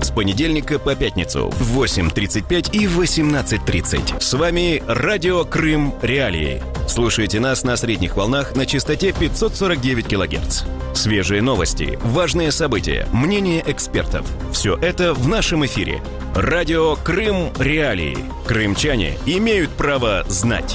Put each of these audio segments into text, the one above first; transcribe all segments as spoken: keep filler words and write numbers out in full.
С понедельника по пятницу в восемь тридцать пять и восемнадцать тридцать. С вами Радио Крым Реалии. Слушайте нас на средних волнах на частоте пятьсот сорок девять килогерц. Свежие новости, важные события, мнения экспертов. Все это в нашем эфире. Радио Крым Реалии. Крымчане имеют право знать.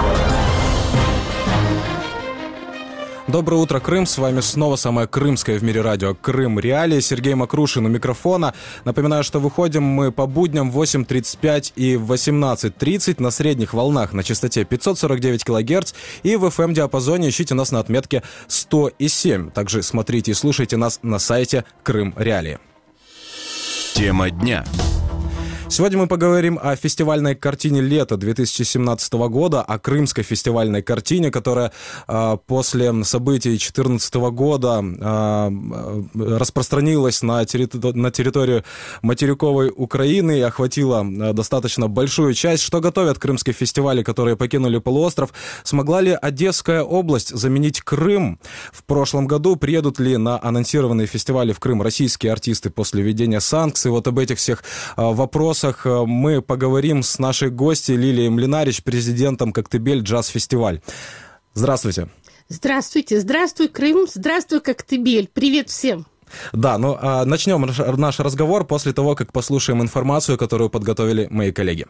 Доброе утро, Крым. С вами снова самое крымское в мире радио Крым Реалии. Сергей Макрушин у микрофона. Напоминаю, что выходим мы по будням в восемь тридцать пять и восемнадцать тридцать на средних волнах на частоте пятьсот сорок девять килогерц и в эф эм-диапазоне ищите нас на отметке сто семь. Также смотрите и слушайте нас на сайте Крым Реалии. Тема дня. Сегодня мы поговорим о фестивальной картине лета две тысячи семнадцатого года, о крымской фестивальной картине, которая э, после событий две тысячи четырнадцатого года э, распространилась на, территори- на территорию материковой Украины и охватила э, достаточно большую часть. Что готовят крымские фестивали, которые покинули полуостров? Смогла ли Одесская область заменить Крым? В прошлом году приедут ли на анонсированные фестивали в Крым российские артисты после введения санкций? Вот об этих всех э, вопросах мы поговорим с нашей гостьей Лилией Млинарич, президентом Коктебель Джаз-фестиваль. Здравствуйте. Здравствуйте. Здравствуй, Крым. Здравствуй, Коктебель. Привет всем. Да, ну а начнем наш разговор после того, как послушаем информацию, которую подготовили мои коллеги.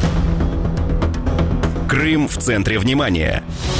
Крым в центре внимания.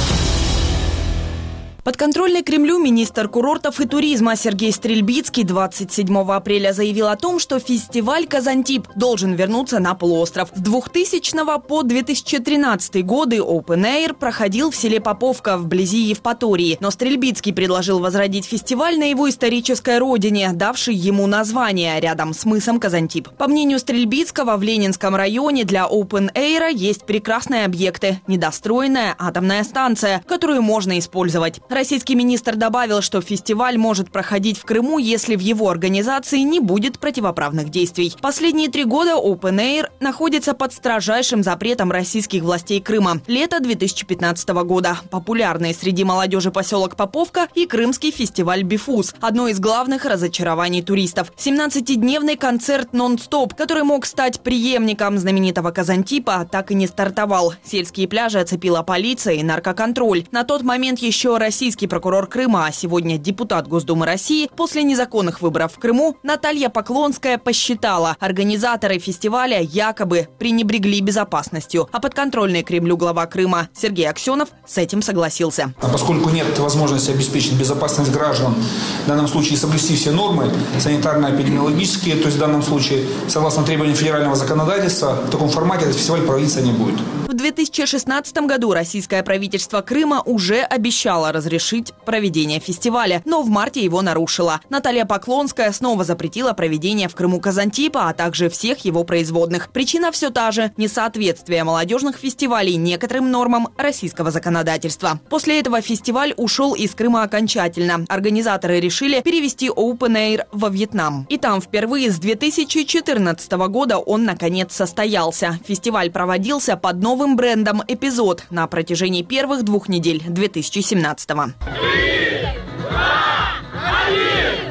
Подконтрольный Кремлю министр курортов и туризма Сергей Стрельбицкий двадцать седьмого апреля заявил о том, что фестиваль «Казантип» должен вернуться на полуостров. С двухтысячного по две тысячи тринадцатый годы Open Air проходил в селе Поповка вблизи Евпатории. Но Стрельбицкий предложил возродить фестиваль на его исторической родине, давшей ему название, рядом с мысом Казантип. По мнению Стрельбицкого, в Ленинском районе для Open Air есть прекрасные объекты. Недостроенная атомная станция, которую можно использовать. Российский министр добавил, что фестиваль может проходить в Крыму, если в его организации не будет противоправных действий. Последние три года Open Air находится под строжайшим запретом российских властей Крыма. Лето две тысячи пятнадцатого года. Популярный среди молодежи поселок Поповка и крымский фестиваль «Бифуз» – одно из главных разочарований туристов. семнадцатидневный концерт «Нон-стоп», который мог стать преемником знаменитого Казантипа, так и не стартовал. Сельские пляжи оцепила полиция и наркоконтроль. На тот момент еще Россия Российский прокурор Крыма, а сегодня депутат Госдумы России, после незаконных выборов в Крыму Наталья Поклонская посчитала, организаторы фестиваля якобы пренебрегли безопасностью. А подконтрольный Кремлю глава Крыма Сергей Аксенов с этим согласился. А поскольку нет возможности обеспечить безопасность граждан, в данном случае соблюсти все нормы санитарно-эпидемиологические, то есть в данном случае, согласно требованиям федерального законодательства, в таком формате этот фестиваль проводиться не будет. В две тысячи шестнадцатом году российское правительство Крыма уже обещало разрешить решить проведение фестиваля, но в марте его нарушила. Наталья Поклонская снова запретила проведение в Крыму Казантипа, а также всех его производных. Причина все та же – несоответствие молодежных фестивалей некоторым нормам российского законодательства. После этого фестиваль ушел из Крыма окончательно. Организаторы решили перевести Open Air во Вьетнам. И там впервые с две тысячи четырнадцатого года он наконец состоялся. Фестиваль проводился под новым брендом «Эпизод» на протяжении первых двух недель две тысячи семнадцатого. Три, два, один,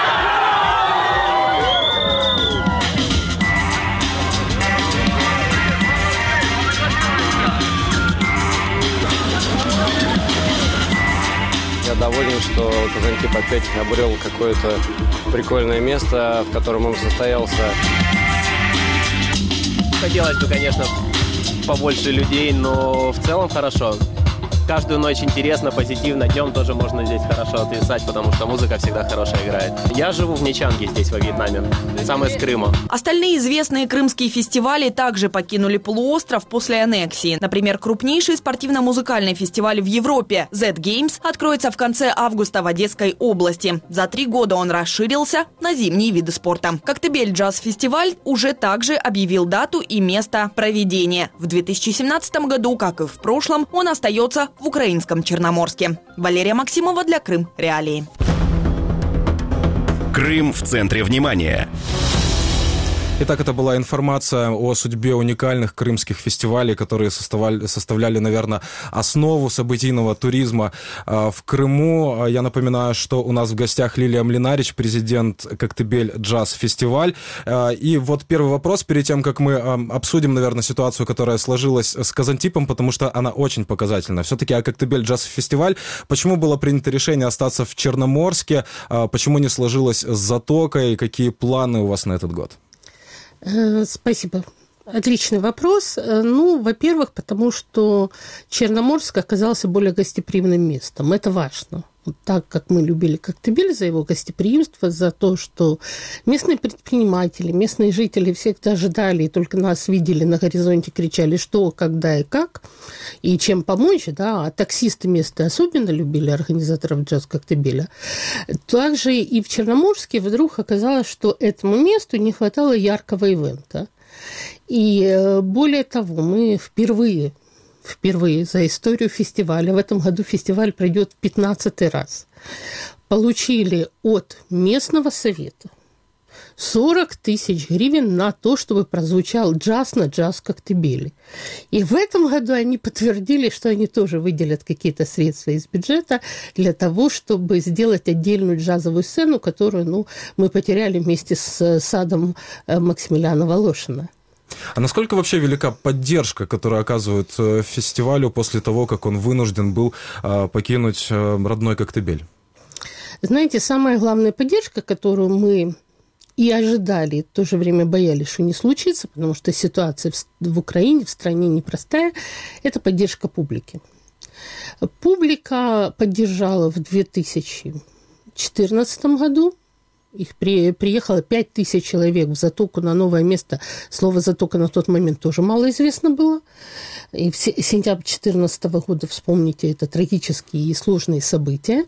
Я доволен, что Казантип опять обрел какое-то прикольное место, в котором он состоялся. Хотелось бы, конечно, побольше людей, но в целом хорошо. Каждую ночь интересно, позитивно. Днем тоже можно здесь хорошо отвисать, потому что музыка всегда хорошая играет. Я живу в Нечанге здесь, во Вьетнаме. Сам из Крыма. Остальные известные крымские фестивали также покинули полуостров после аннексии. Например, крупнейший спортивно-музыкальный фестиваль в Европе Z Games откроется в конце августа в Одесской области. За три года он расширился на зимние виды спорта. Коктебель Джаз-фестиваль уже также объявил дату и место проведения. В две тысячи семнадцатом году, как и в прошлом, он остается в украинском Черноморске. Валерия Максимова для Крым Реалии. Крым в центре внимания. Итак, это была информация о судьбе уникальных крымских фестивалей, которые составляли, составляли, наверное, основу событийного туризма в Крыму. Я напоминаю, что у нас в гостях Лилия Млинарич, президент Коктебель джаз-фестиваль. И вот первый вопрос, перед тем, как мы обсудим, наверное, ситуацию, которая сложилась с Казантипом, потому что она очень показательна. Все-таки о Коктебель джаз-фестиваль. Почему было принято решение остаться в Черноморске? Почему не сложилось с Затокой? Какие планы у вас на этот год? Спасибо. Отличный вопрос. Ну, во-первых, потому что Черноморск оказался более гостеприимным местом. Это важно. Вот так, как мы любили Коктебель за его гостеприимство, за то, что местные предприниматели, местные жители всегда ожидали и только нас видели на горизонте, кричали, что, когда и как, и чем помочь, да, а таксисты местные особенно любили организаторов джаз Коктебеля. Также и в Черноморске вдруг оказалось, что этому месту не хватало яркого ивента. И более того, мы впервые Впервые за историю фестиваля, в этом году фестиваль пройдет в пятнадцатый раз, получили от местного совета сорок тысяч гривен на то, чтобы прозвучал джаз на джаз Коктебеле. И в этом году они подтвердили, что они тоже выделят какие-то средства из бюджета для того, чтобы сделать отдельную джазовую сцену, которую, ну, мы потеряли вместе с садом Максимилиана Волошина. А насколько вообще велика поддержка, которую оказывают фестивалю после того, как он вынужден был покинуть родной Коктебель? Знаете, самая главная поддержка, которую мы и ожидали, и в то же время боялись, что не случится, потому что ситуация в Украине, в стране непростая, это поддержка публики. Публика поддержала в две тысячи четырнадцатом году. Их при, приехало пять тысяч человек в Затоку на новое место. Слово «Затока» на тот момент тоже мало известно было. И в сентябре две тысячи четырнадцатого года, вспомните, это трагические и сложные события.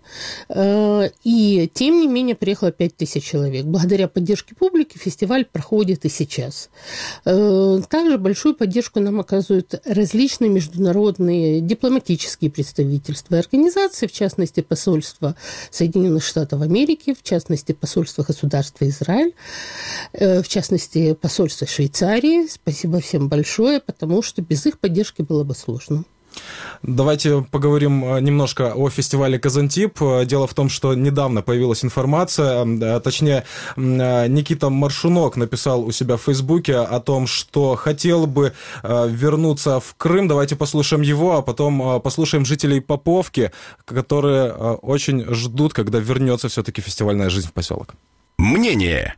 И, тем не менее, приехало пять тысяч человек. Благодаря поддержке публики фестиваль проходит и сейчас. Также большую поддержку нам оказывают различные международные дипломатические представительства и организации, в частности, посольство Соединенных Штатов Америки, в частности, посольство государства Израиль, в частности, посольство Швейцарии. Спасибо всем большое, потому что без их поддержки было бы сложно. Давайте поговорим немножко о фестивале «Казантип». Дело в том, что недавно появилась информация, точнее, Никита Маршунок написал у себя в Фейсбуке о том, что хотел бы вернуться в Крым. Давайте послушаем его, а потом послушаем жителей Поповки, которые очень ждут, когда вернется все-таки фестивальная жизнь в поселок. Мнение.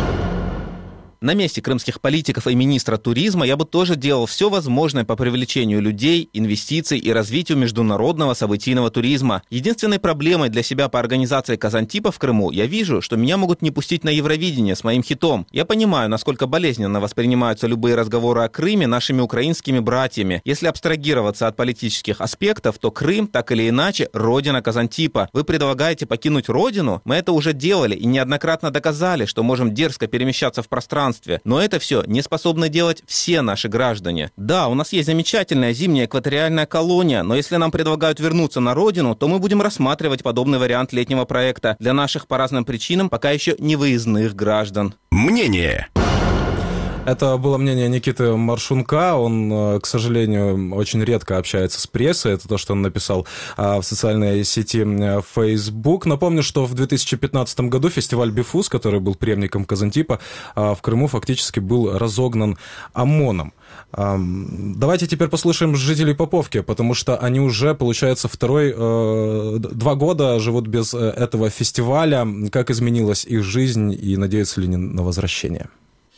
На месте крымских политиков и министра туризма я бы тоже делал все возможное по привлечению людей, инвестиций и развитию международного событийного туризма. Единственной проблемой для себя по организации Казантипа в Крыму я вижу, что меня могут не пустить на Евровидение с моим хитом. Я понимаю, насколько болезненно воспринимаются любые разговоры о Крыме нашими украинскими братьями. Если абстрагироваться от политических аспектов, то Крым, так или иначе, родина Казантипа. Вы предлагаете покинуть родину? Мы это уже делали и неоднократно доказали, что можем дерзко перемещаться в пространстве. Но это все не способны делать все наши граждане. Да, у нас есть замечательная зимняя экваториальная колония, но если нам предлагают вернуться на родину, то мы будем рассматривать подобный вариант летнего проекта для наших по разным причинам пока еще не выездных граждан. Мнение. Это было мнение Никиты Маршунка. Он, к сожалению, очень редко общается с прессой. Это то, что он написал в социальной сети Facebook. Напомню, что в две тысячи пятнадцатом году фестиваль «Бифуз», который был преемником Казантипа, в Крыму фактически был разогнан ОМОНом. Давайте теперь послушаем жителей Поповки, потому что они уже, получается, второй, два года живут без этого фестиваля. Как изменилась их жизнь и надеются ли они на возвращение?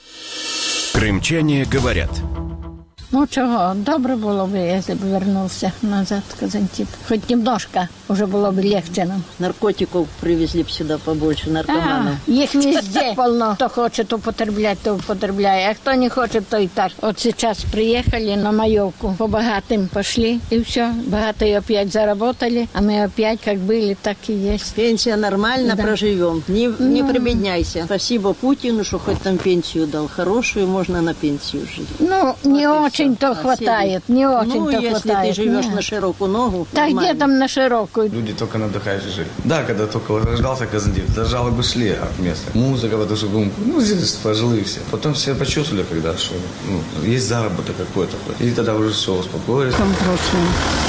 Крымчане говорят. Ну чого, добре було б, якщо б вернувся назад в Казантип. Хоть немножко, уже было бы легче нам. Наркотиков привезли бы сюда побольше, наркоманов. А, их везде полно. Кто хочет употреблять, то употребляет, а кто не хочет, то и так. Вот сейчас приехали на маевку, по богатым пошли, и все. Богатые опять заработали, а мы опять как были, так и есть. Пенсия нормально, да. Проживем, не, не ну, прибедняйся. Спасибо Путину, что хоть там пенсию дал. Хорошую, можно на пенсию жить. Ну, не очень. очень-то хватает, не очень-то ну, хватает. если ты живешь нет. на широкую ногу. Да где там на широкую? Люди только на отдыхающих жили. Да, когда только возрождался Казантип, зажалы бы шли от места. Музыка в эту же гумку. Ну, здесь пожилые все. Потом все почувствовали, когда что ну, есть заработок какой-то. И тогда уже все успокоились. В прошлом,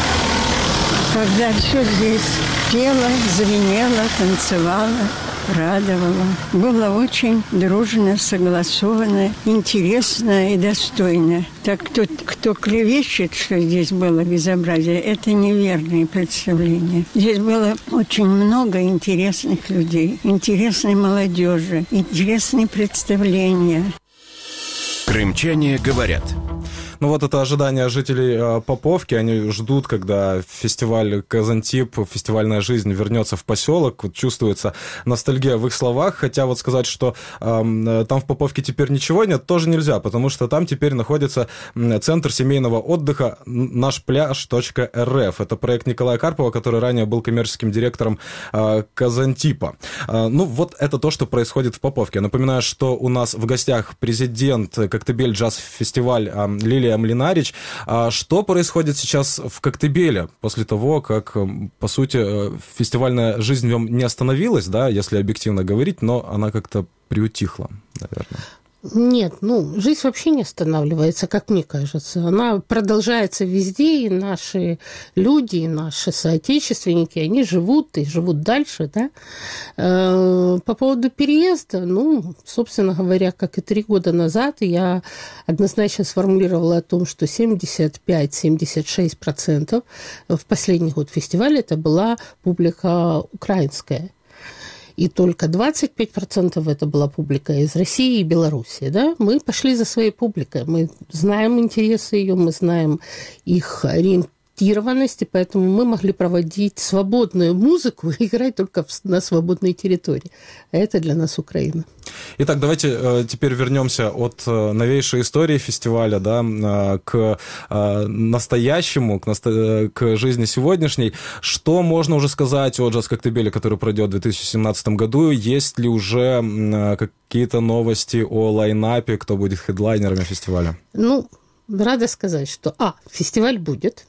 когда все здесь пело, звенело, танцевало, радовало. Было очень дружно, согласованно, интересно и достойно. Так кто, кто клевещет, что здесь было безобразие, это неверные представления. Здесь было очень много интересных людей, интересной молодежи, интересные представления. Крымчане говорят. Ну вот это ожидание жителей э, Поповки, они ждут, когда фестиваль Казантип, фестивальная жизнь вернется в поселок, вот чувствуется ностальгия в их словах, хотя вот сказать, что э, там в Поповке теперь ничего нет, тоже нельзя, потому что там теперь находится центр семейного отдыха наш пляж точка эр эф. Это проект Николая Карпова, который ранее был коммерческим директором э, Казантипа. Э, ну вот это то, что происходит в Поповке. Напоминаю, что у нас в гостях президент Коктебель джаз-фестиваль э, Лилия Млинарич. А что происходит сейчас в Коктебеле после того, как, по сути, фестивальная жизнь в нем не остановилась, да, если объективно говорить, но она как-то приутихла, наверное? Нет, ну, жизнь вообще не останавливается, как мне кажется. Она продолжается везде, и наши люди, и наши соотечественники, они живут и живут дальше, да. По поводу переезда, ну, собственно говоря, как и три года назад, я однозначно сформулировала о том, что семьдесят пять - семьдесят шесть процентов в последний год фестиваля это была публика украинская. И только двадцать пять процентов это была публика из России и Белоруссии. Да? Мы пошли за своей публикой. Мы знаем интересы ее, мы знаем их ориентированность, и поэтому мы могли проводить свободную музыку и играть только на свободной территории. А это для нас Украина. Итак, давайте э, теперь вернемся от э, новейшей истории фестиваля, да, э, к э, настоящему, к, насто... к жизни сегодняшней. Что можно уже сказать о Джаз Коктебеле, который пройдет в две тысячи семнадцатом году? Есть ли уже э, какие-то новости о лайнапе, кто будет хедлайнерами фестиваля? Ну, рада сказать, что, а, фестиваль будет.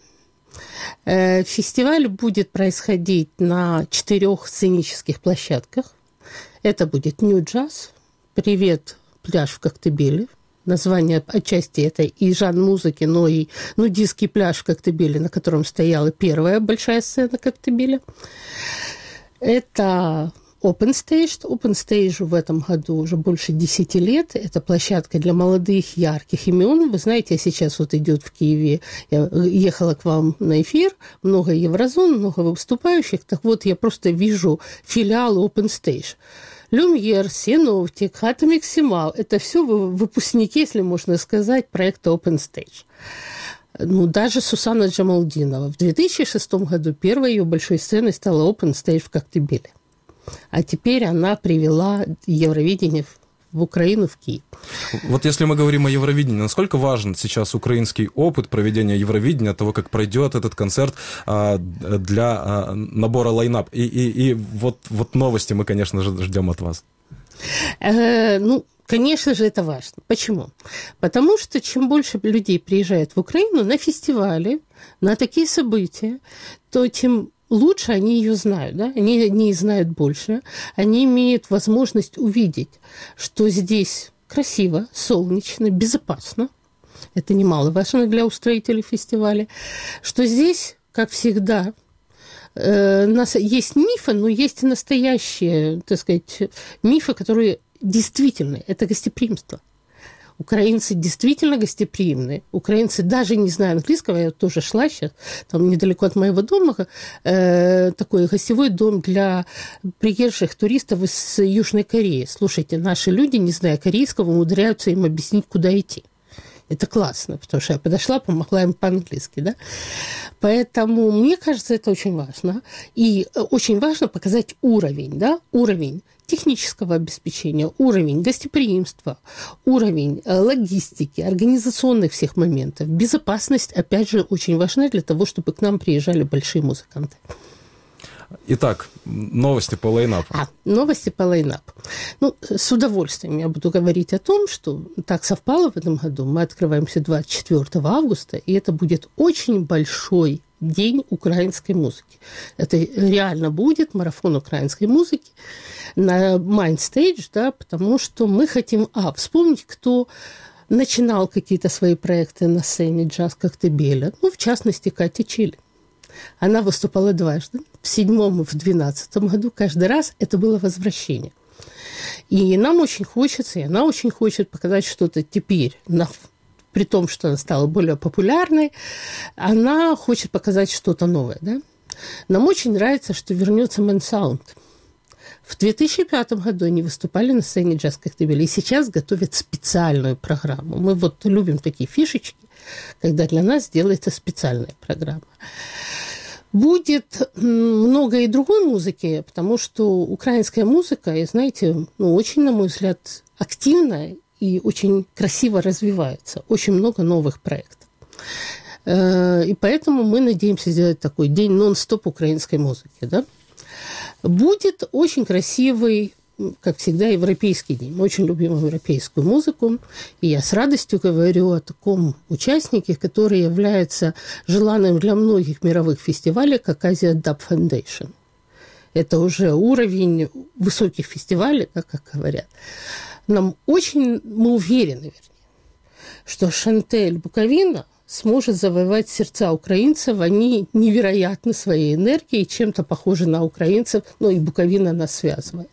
Э, фестиваль будет происходить на четырех сценических площадках. Это будет New Jazz, «Привет, пляж в Коктебеле». Название отчасти это и жанр музыки, но и нудистский пляж в Коктебеле, на котором стояла первая большая сцена Коктебеля. Это Open Stage. Open Stage в этом году уже больше десяти лет. Это площадка для молодых, ярких имен. Вы знаете, сейчас вот идет в Киеве, я ехала к вам на эфир, много еврозон, много выступающих. Так вот, я просто вижу филиал Open Stage. Люмьер, Синоптик, Atomic Симал – это все выпускники, если можно сказать, проекта Open Stage. Ну, даже Сусанна Джамалдинова. В две тысячи шестом году первой ее большой сценой стала Open Stage в Коктебеле. А теперь она привела Евровидение в Украину, в Киев. Вот если мы говорим о Евровидении, насколько важен сейчас украинский опыт проведения Евровидения, того, как пройдет этот концерт а, для а, набора лайнап? И, и, и вот, вот новости мы, конечно же, ждем от вас. Э, ну, конечно же, это важно. Почему? Потому что чем больше людей приезжает в Украину на фестивали, на такие события, то тем лучше они ее знают, да? Они не знают больше, они имеют возможность увидеть, что здесь красиво, солнечно, безопасно. Это немаловажно для устроителей фестиваля. Что здесь, как всегда, э, нас есть мифы, но есть и настоящие, так сказать, мифы, которые действительно, это гостеприимство. Украинцы действительно гостеприимные. Украинцы, даже не зная английского, я тоже шла сейчас, там недалеко от моего дома, э, такой гостевой дом для приезжих туристов из Южной Кореи. Слушайте, наши люди, не зная корейского, умудряются им объяснить, куда идти. Это классно, потому что я подошла, помогла им по-английски, да. Поэтому, мне кажется, это очень важно. И очень важно показать уровень, да, уровень технического обеспечения, уровень гостеприимства, уровень логистики, организационных всех моментов. Безопасность, опять же, очень важна для того, чтобы к нам приезжали большие музыканты. Итак, новости по лайнапу. А, новости по лайнапу. Ну, с удовольствием я буду говорить о том, что так совпало в этом году. Мы открываемся двадцать четвёртого августа, и это будет очень большой день украинской музыки. Это реально будет марафон украинской музыки на Майндстейдж, да, потому что мы хотим, а, вспомнить, кто начинал какие-то свои проекты на сцене джаз Коктебеля, ну, в частности, Катя Чили. Она выступала дважды, в седьмом и в двенадцатом году. Каждый раз это было возвращение. И нам очень хочется, и она очень хочет показать что-то теперь, на, при том, что она стала более популярной, она хочет показать что-то новое. Да? Нам очень нравится, что вернется Мэн Саунд. В две тысячи пятом году они выступали на сцене джаз Коктебеля, и сейчас готовят специальную программу. Мы вот любим такие фишечки, когда для нас делается специальная программа. Будет много и другой музыки, потому что украинская музыка, и, знаете, ну, очень, на мой взгляд, активная и очень красиво развивается. Очень много новых проектов. И поэтому мы надеемся сделать такой день нон-стоп украинской музыки. Да? Будет очень красивый, как всегда, европейский день. Мы очень любим европейскую музыку, и я с радостью говорю о таком участнике, который является желанным для многих мировых фестивалей, как Asia Dub Foundation. Это уже уровень высоких фестивалей, да, как говорят. Нам очень, мы уверены, вернее, что Шантель Буковина сможет завоевать сердца украинцев. Они невероятны своей энергией, чем-то похожи на украинцев, но и Буковина нас связывает.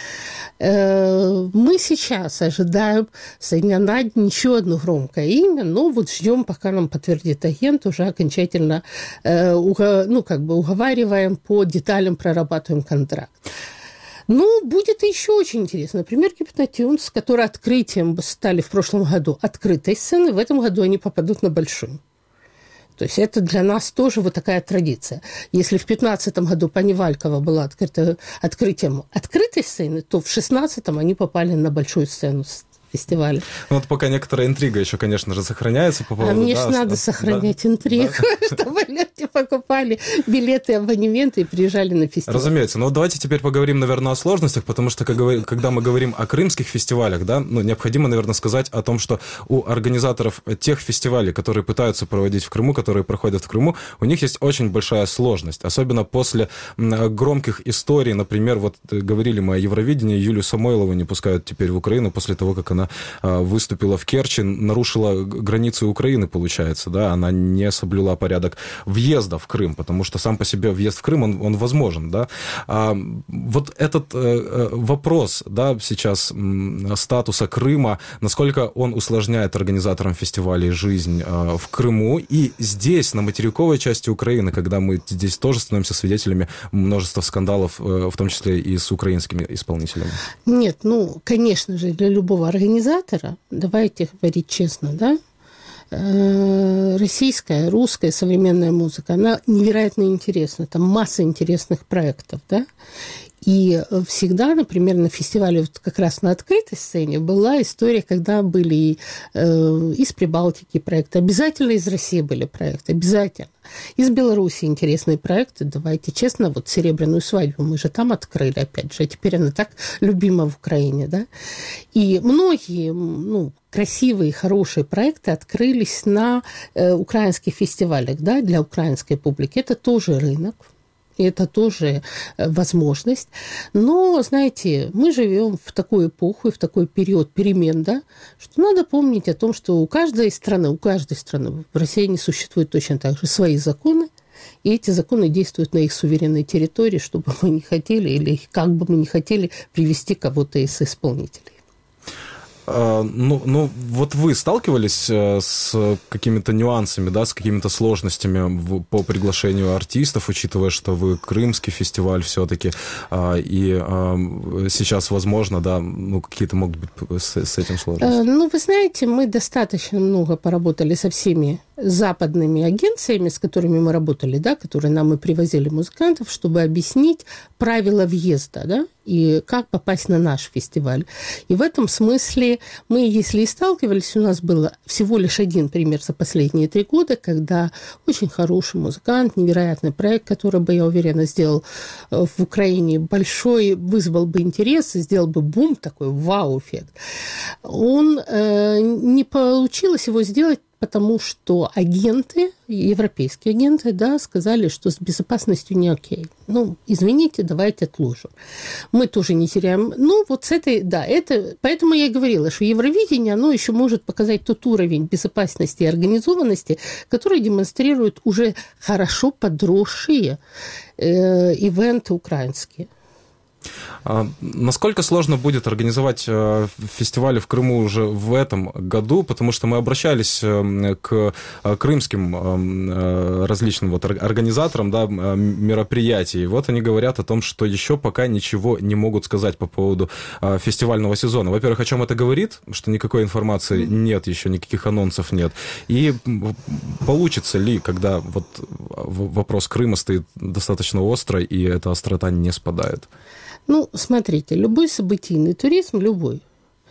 Мы сейчас ожидаем со дня на день еще одно громкое имя, но вот ждем, пока нам подтвердит агент, уже окончательно ну, как бы уговариваем по деталям, прорабатываем контракт. Ну, будет еще очень интересно. Например, Гипнотюнс, которые открытием стали в прошлом году открытой сцены, в этом году они попадут на большую. То есть это для нас тоже вот такая традиция. Если в пятнадцатом году Панивалькова была открыта, открытием открытой сцены, то в шестнадцатом они попали на большую сцену фестиваля. Ну, вот пока некоторая интрига еще, конечно же, сохраняется по поводу... А мне да, же надо да, сохранять да, интригу, да. чтобы люди покупали билеты, абонементы и приезжали на фестиваль. Разумеется. Но давайте теперь поговорим, наверное, о сложностях, потому что, когда мы говорим о крымских фестивалях, да, ну, необходимо, наверное, сказать о том, что у организаторов тех фестивалей, которые пытаются проводить в Крыму, которые проходят в Крыму, у них есть очень большая сложность. Особенно после громких историй, например, вот говорили мы о Евровидении, Юлию Самойлову не пускают теперь в Украину после того, как она выступила в Керчи, нарушила границы Украины, получается, да, она не соблюла порядок въезда в Крым, потому что сам по себе въезд в Крым, он, он возможен, да. А вот этот э, вопрос, да, сейчас м, статуса Крыма, насколько он усложняет организаторам фестивалей жизнь э, в Крыму, и здесь, на материковой части Украины, когда мы здесь тоже становимся свидетелями множества скандалов, э, в том числе и с украинскими исполнителями. Нет, ну, конечно же, для любого организатора, давайте говорить честно, да, российская, русская современная музыка, она невероятно интересна, там масса интересных проектов, да, и всегда, например, на фестивале, вот как раз на открытой сцене была история, когда были э, из Прибалтики проекты, обязательно из России были проекты, обязательно. Из Беларуси интересные проекты, давайте честно, вот «Серебряную свадьбу» мы же там открыли, опять же, а теперь она так любима в Украине, да. И многие, ну, красивые, хорошие проекты открылись на э, украинских фестивалях, да, для украинской публики. Это тоже рынок. И это тоже возможность. Но, знаете, мы живем в такую эпоху и в такой период перемен, да, что надо помнить о том, что у каждой страны, у каждой страны в России не существует точно так же свои законы, и эти законы действуют на их суверенной территории, что бы мы ни хотели или как бы мы ни хотели привести кого-то из исполнителей. Ну, ну, вот вы сталкивались с какими-то нюансами, да, с какими-то сложностями по приглашению артистов, учитывая, что вы крымский фестиваль все-таки, и сейчас, возможно, да, ну, какие-то могут быть с, с этим сложности? Ну, вы знаете, мы достаточно много поработали со всеми западными агенциями, с которыми мы работали, да, которые нам и привозили музыкантов, чтобы объяснить правила въезда, да, и как попасть на наш фестиваль. И в этом смысле мы, если и сталкивались, у нас был всего лишь один пример за последние три года, когда очень хороший музыкант, невероятный проект, который бы, я уверена, сделал в Украине большой, вызвал бы интерес, сделал бы бум, такой вау-эффект. Он э, не получилось его сделать, потому что агенты, европейские агенты, да, сказали, что с безопасностью не окей. Ну, извините, давайте отложим. Мы тоже не теряем. Ну, вот с этой, да, это... Поэтому я и говорила, что Евровидение, оно еще может показать тот уровень безопасности и организованности, который демонстрируют уже хорошо подросшие э, ивенты украинские. А насколько сложно будет организовать фестивали в Крыму уже в этом году, потому что мы обращались к крымским различным вот организаторам, да, мероприятий. Вот они говорят о том, что еще пока ничего не могут сказать по поводу фестивального сезона. Во-первых, о чем это говорит, что никакой информации нет, еще никаких анонсов нет. И получится ли, когда вот вопрос Крыма стоит достаточно остро, и эта острота не спадает? Ну, смотрите, любой событийный туризм, любой,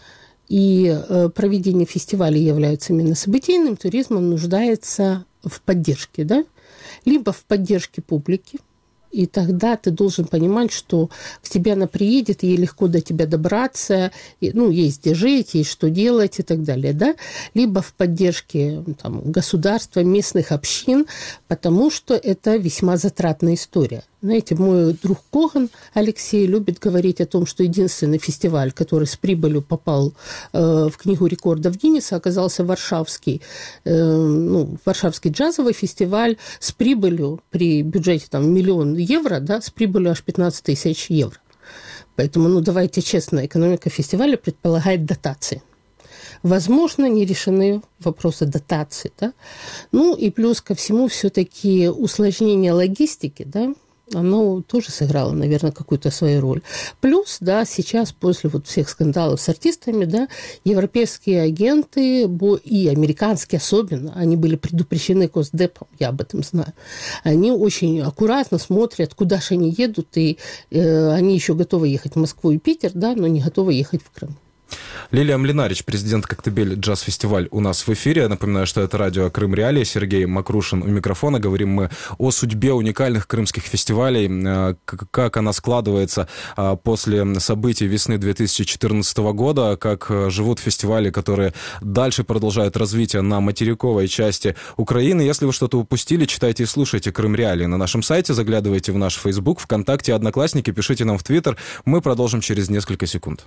и э, проведение фестивалей является именно событийным туризмом, нуждается в поддержке, да? Либо в поддержке публики, и тогда ты должен понимать, что к тебе она приедет, ей легко до тебя добраться, и, ну, есть где жить, есть что делать и так далее, да? Либо в поддержке там, государства, местных общин, потому что это весьма затратная история. Знаете, мой друг Коган Алексей любит говорить о том, что единственный фестиваль, который с прибылью попал э, в Книгу рекордов Гиннесса, оказался Варшавский, э, ну, Варшавский джазовый фестиваль с прибылью при бюджете там, миллион евро, да, с прибылью аж пятнадцать тысяч евро. Поэтому, ну, давайте честно, экономика фестиваля предполагает дотации. Возможно, не решены вопросы дотации, да. Ну, и плюс ко всему все-таки усложнение логистики, да, оно тоже сыграло, наверное, какую-то свою роль. Плюс, да, сейчас после вот всех скандалов с артистами, да, европейские агенты и американские особенно, они были предупреждены Госдепом, я об этом знаю. Они очень аккуратно смотрят, куда же они едут, и э, они еще готовы ехать в Москву и Питер, да, но не готовы ехать в Крым. Лилия Млинарич, президент Коктебель джаз-фестиваль, у нас в эфире. Я напоминаю, что это радио «Крым Реалии». Сергей Макрушин у микрофона. Говорим мы о судьбе уникальных крымских фестивалей, как она складывается после событий весны две тысячи четырнадцатого года, как живут фестивали, которые дальше продолжают развитие на материковой части Украины. Если вы что-то упустили, читайте и слушайте «Крым Реалии» на нашем сайте, заглядывайте в наш Facebook, ВКонтакте, Одноклассники, пишите нам в Твиттер. Мы продолжим через несколько секунд.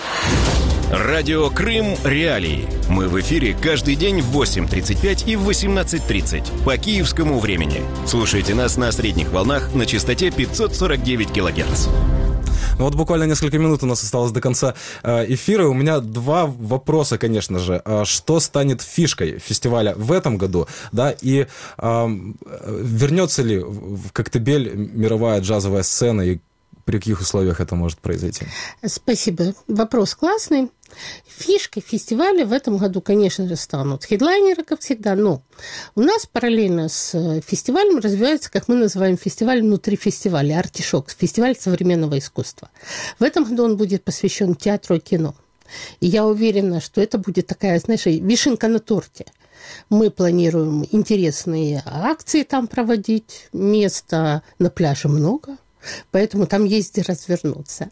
Радио «Крым Реалии». Мы в эфире каждый день в восемь тридцать пять и в восемнадцать тридцать по киевскому времени. Слушайте нас на средних волнах на частоте пятьсот сорок девять килогерц. Ну вот буквально несколько минут у нас осталось до конца эфира. У меня два вопроса, конечно же. Что станет фишкой фестиваля в этом году? Да, и э, вернется ли в Коктебель мировая джазовая сцена, и при каких условиях это может произойти? Спасибо. Вопрос классный. Фишкой фестиваля в этом году, конечно же, станут хедлайнеры, как всегда, но у нас параллельно с фестивалем развивается, как мы называем, фестиваль внутри фестиваля, «Артишок», фестиваль современного искусства. В этом году он будет посвящен театру и кино. И я уверена, что это будет такая, знаешь, вишенка на торте. Мы планируем интересные акции там проводить, места на пляже много. Поэтому там есть где развернуться.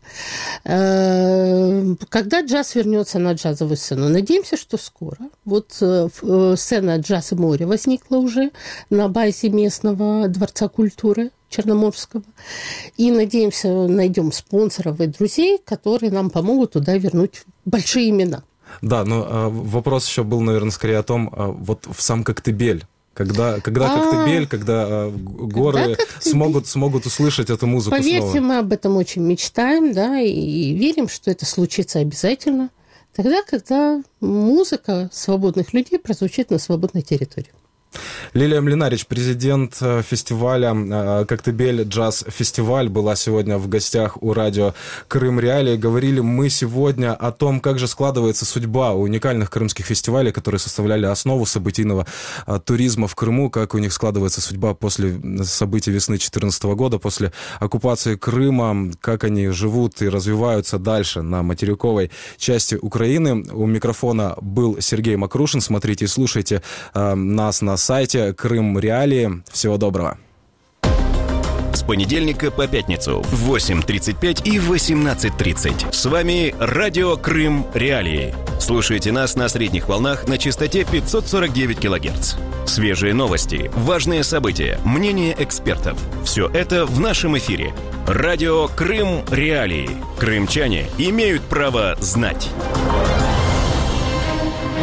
Когда джаз вернется на джазовую сцену? Надеемся, что скоро. Вот сцена «Джаз и море» возникла уже на базе местного Дворца культуры Черноморского. И, надеемся, найдем спонсоров и друзей, которые нам помогут туда вернуть большие имена. Да, но вопрос еще был, наверное, скорее о том, вот в сам Коктебель. Когда, когда Коктебель, когда горы когда Коктебель. Смогут, смогут услышать эту музыку Поверьте, снова. Мы об этом очень мечтаем, да, и верим, что это случится обязательно. Тогда, когда музыка свободных людей прозвучит на свободной территории. Лилия Млинарич, президент фестиваля «Коктебель Джаз-фестиваль», была сегодня в гостях у радио «Крым Реалии». Говорили мы сегодня о том, как же складывается судьба уникальных крымских фестивалей, которые составляли основу событийного туризма в Крыму, как у них складывается судьба после событий весны две тысячи четырнадцатого года, после оккупации Крыма, как они живут и развиваются дальше на материковой части Украины. У микрофона был Сергей Макрушин. Смотрите и слушайте э, нас на сайте Крым Реалии. Всего доброго. С понедельника по пятницу в восемь тридцать пять и восемнадцать тридцать. С вами радио Крым Реалии. Слушайте нас на средних волнах на частоте пятьсот сорок девять килогерц. Свежие новости, важные события, мнения экспертов. Все это в нашем эфире. Радио Крым Реалии. Крымчане имеют право знать.